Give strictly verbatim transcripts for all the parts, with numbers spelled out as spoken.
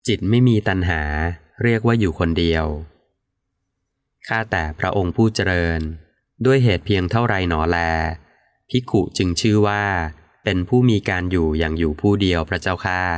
จิตไม่มีตัณหาเรียกว่าอยู่คนเดียวข้าแต่พระองค์ผู้เจริญด้วยเหตุเพียงเท่าไรหนอแลภิกขุจึงชื่อว่าเป็นผู้มีการอยู่อย่างอยู่ผู้เดียวพระเจ้าข้า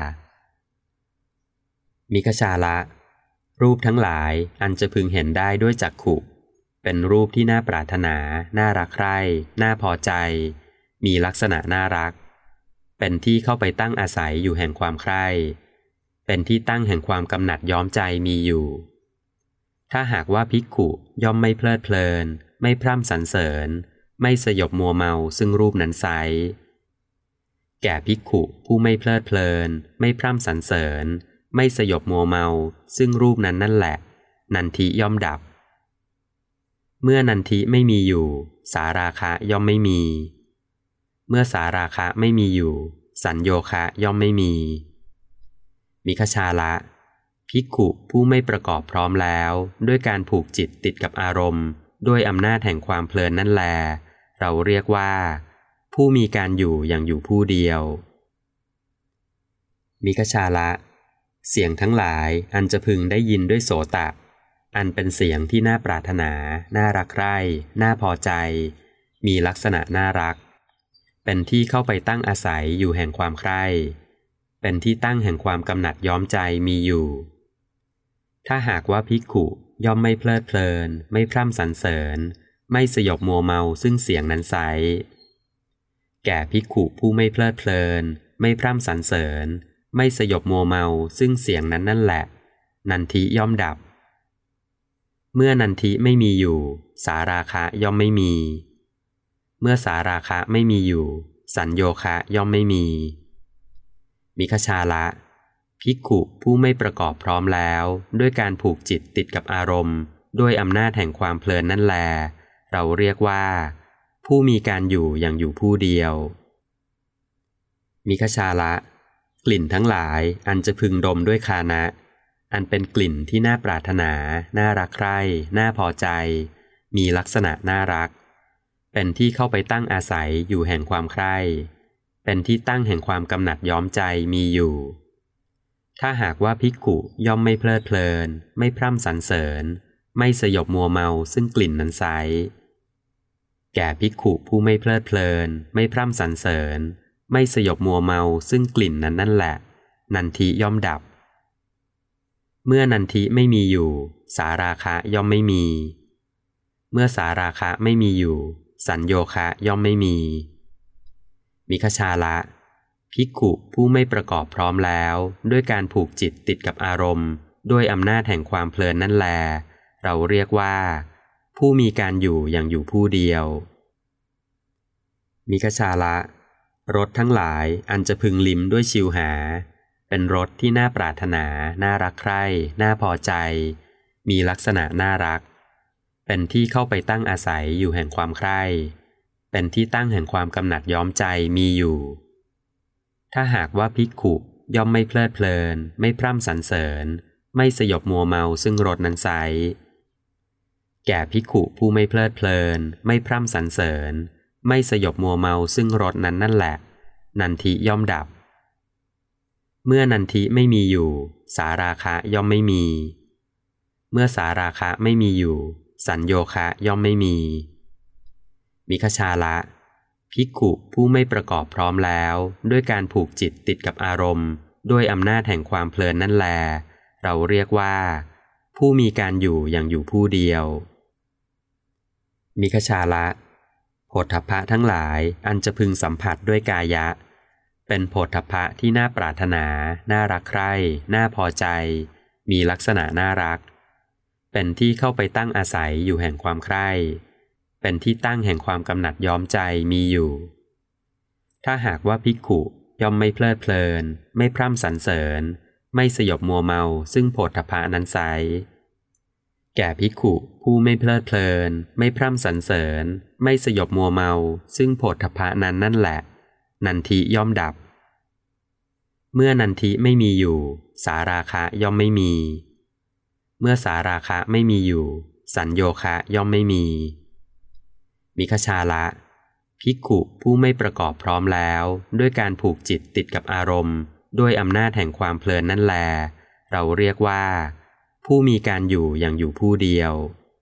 มิคชาละรูปทั้งหลายอันจะพึงเห็นได้ด้วยจักขุเป็นรูปที่น่าปรารถนาน่ารักใคร่น่าพอใจมีลักษณะน่ารักเป็นที่เข้าไปตั้งอาศัยอยู่แห่งความใคร่เป็นที่ตั้งแห่งความกำหนัดย้อมใจมีอยู่ถ้าหากว่าภิกขุย่อมไม่เพลิดเพลินไม่พร่ำสรรเสริญไม่สยบมัวเมาซึ่งรูปนั้นไซร้แก่ภิกขุผู้ไม่เพลิดเพลินไม่พร่ำสรรเสริญไม่สยบมัวเมาซึ่งรูปนั้นนั่นแหละนันทิย่อมดับเมื่อนันทิไม่มีอยู่สาราคะย่อมไม่มีเมื่อสาราคะไม่มีอยู่สัญโยคะย่อมไม่มีมิคชาละภิกขุผู้ไม่ประกอบพร้อมแล้วด้วยการผูกจิตติดกับอารมณ์ด้วยอำนาจแห่งความเพลินนั่นแลเราเรียกว่าผู้มีการอยู่อย่างอยู่ผู้เดียวมิคชาละเสียงทั้งหลายอันจะพึงได้ยินด้วยโสตะอันเป็นเสียงที่น่าปรารถนาน่ารักใคร่น่าพอใจมีลักษณะน่ารักเป็นที่เข้าไปตั้งอาศัยอยู่แห่งความใคร่เป็นที่ตั้งแห่งความกำหนัดย้อมใจมีอยู่ถ้าหากว่าภิกขุย่อมไม่เพลิดเพลินไม่พร่ำสรรเสริญไม่สยบมัวเมาซึ่งเสียงนั้นไซร้แก่ภิกขุผู้ไม่เพลิดเพลินไม่พร่ำสรรเสริญไม่สยบมัวเมาซึ่งเสียงนั้นนั่นแหละนันทิย่อมดับเมื่อนันทิไม่มีอยู่สาราคะย่อมไม่มีเมื่อสาราคะไม่มีอยู่สัญโยคะย่อมไม่มีมิคชาละภิกขุผู้ไม่ประกอบพร้อมแล้วด้วยการผูกจิตติดกับอารมณ์ด้วยอำนาจแห่งความเพลินนั่นแลเราเรียกว่าผู้มีการอยู่อย่างอยู่ผู้เดียวมิคชาละกลิ่นทั้งหลายอันจะพึงดมด้วยคานะอันเป็นกลิ่นที่น่าปรารถนาน่ารักใคร่น่าพอใจมีลักษณะน่ารักเป็นที่เข้าไปตั้งอาศัยอยู่แห่งความใคร่เป็นที่ตั้งแห่งความกำหนัดย้อมใจมีอยู่ถ้าหากว่าภิกขุย่อมไม่เพลิดเพลินไม่พร่ำสรรเสริญไม่สยบมัวเมาซึ่งกลิ่นนั้นไซร้แก่ภิกขุผู้ไม่เพลิดเพลินไม่พร่ำสรรเสริญไม่สยบมัวเมาซึ่งกลิ่นนั้นนั่นแหละนันทิย่อมดับเมื่อนันทิไม่มีอยู่สาราคะย่อมไม่มีเมื่อสาราคะไม่มีอยู่สัญโยคะย่อมไม่มีมิคชาละภิกขุผู้ไม่ประกอบพร้อมแล้วด้วยการผูกจิตติดกับอารมณ์ด้วยอำนาจแห่งความเพลินนั่นแลเราเรียกว่าผู้มีการอยู่อย่างอยู่ผู้เดียวมิคชาละรสทั้งหลายอันจะพึงลิ้มด้วยชิวหาเป็นรสที่น่าปรารถนาน่ารักใคร่น่าพอใจมีลักษณะน่ารักเป็นที่เข้าไปตั้งอาศัยอยู่แห่งความใคร่เป็นที่ตั้งแห่งความกำหนัดย้อมใจมีอยู่ถ้าหากว่าภิกขุย่อมไม่เพลิดเพลินไม่พร่ำสรรเสริญไม่สยบมัวเมาซึ่งรสนั้นไซร้แก่ภิกขุผู้ไม่เพลิดเพลินไม่พร่ำสรรเสริญไม่สยบมัวเมาซึ่งรสนั้นนั่นแหละนันทิย่อมดับเมื่อนันทิไม่มีอยู่สาราคะย่อมไม่มีเมื่อสาราคะไม่มีอยู่สัญโยคะย่อมไม่มีมิคชาละภิกขุผู้ไม่ประกอบพร้อมแล้วด้วยการผูกจิตติดกับอารมณ์ด้วยอำนาจแห่งความเพลินนั่นแลเราเรียกว่าผู้มีการอยู่อย่างอยู่ผู้เดียวมิคชาละโผฏฐัพพะทั้งหลายอันจะพึงสัมผัสด้วยกายะเป็นโผฏฐัพพะที่น่าปรารถนาน่ารักใคร่น่าพอใจมีลักษณะน่ารักเป็นที่เข้าไปตั้งอาศัยอยู่แห่งความใคร่เป็นที่ตั้งแห่งความกำหนัดย้อมใจมีอยู่ถ้าหากว่าภิกขุย่อมไม่เพลิดเพลินไม่พร่ำสรรเสริญไม่สยบมัวเมาซึ่งโผฏฐัพพะนั้นไซร้แก่ภิกขุผู้ไม่เพลิดเพลินไม่พร่ำสรรเสริญไม่สยบมัวเมาซึ่งโผฏฐัพพะนั้นนั่นแหละนันทิย่อมดับเมื่อนันทิไม่มีอยู่สาราคะย่อมไม่มีเมื่อสาราคะไม่มีอยู่สัญโยคะย่อมไม่มีมิคชาละภิกขุผู้ไม่ประกอบพร้อมแล้วด้วยการผูกจิตติดกับอารมณ์ด้วยอำนาจแห่งความเพลินนั่นแลเราเรียกว่าผู้มีการอยู่อย่างอยู่ผู้เดียว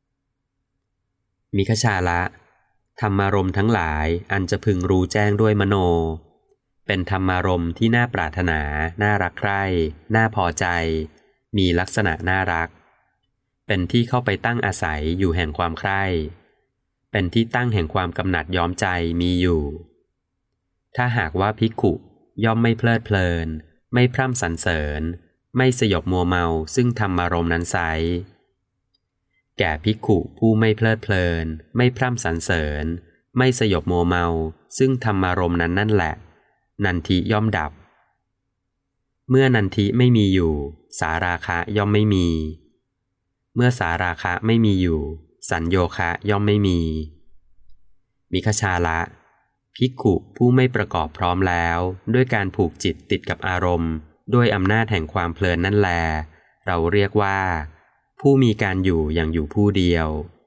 มิคชาละธรรมารมณ์ทั้งหลายอันจะพึงรู้แจ้งด้วยมโนเป็นธรรมารมณ์ที่น่าปรารถนาน่ารักใคร่น่าพอใจมีลักษณะน่ารักเป็นที่เข้าไปตั้งอาศัยอยู่แห่งความใคร่เป็นที่ตั้งแห่งความกำหนัดย้อมใจมีอยู่ถ้าหากว่าภิกขุย่อมไม่เพลิดเพลินไม่พร่ำสรรเสริญไม่สยบมัวเมาซึ่งธรรมารมณ์นั้นไซร้แก่ภิกขุผู้ไม่เพลิดเพลินไม่พร่ำสรรเสริญไม่สยบมัวเมาซึ่งธรรมารมณ์นั้นนั่นแหละนันทิย่อมดับเมื่อนันทิไม่มีอยู่สาราคะย่อมไม่มีเมื่อสาราคะไม่มีอยู่สัญโยคะย่อมไม่มีมิคชาละภิกขุผู้ไม่ประกอบพร้อมแล้วด้วยการผูกจิตติดกับอารมณ์ด้วยอำนาจแห่งความเพลินนั่นแลเราเรียกว่าผู้มีการอยู่อย่างอยู่ผู้เดียว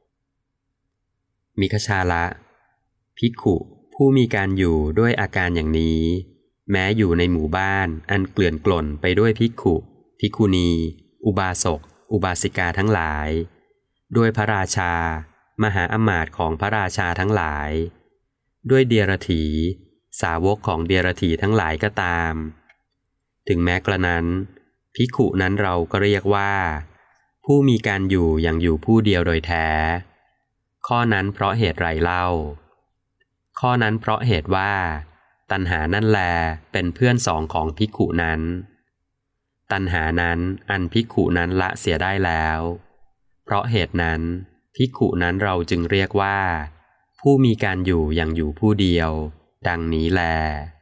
มิคชาละภิกขุผู้มีการอยู่ด้วยอาการอย่างนี้แม้อยู่ในหมู่บ้านอันเกลื่อนกล่นไปด้วยภิกขุภิกขุณีอุบาสกอุบาสิกาทั้งหลายด้วยพระราชามหาอมาตย์ของพระราชาทั้งหลายด้วยเดียรถีสาวกของเดียรถีทั้งหลายก็ตามถึงแม้กระนั้นภิกขุนั้นเราก็เรียกว่าผู้มีการอยู่อย่างอยู่ผู้เดียวโดยแท้ข้อนั้นเพราะเหตุไรเล่าข้อนั้นเพราะเหตุว่าตัณหานั่นแลเป็นเพื่อนสองของภิกขุนั้นตัณหานั้นอันภิกขุนั้นละเสียได้แล้วเพราะเหตุนั้นภิกขุนั้นเราจึงเรียกว่าผู้มีการอยู่อย่างอยู่ผู้เดียวดังนี้แล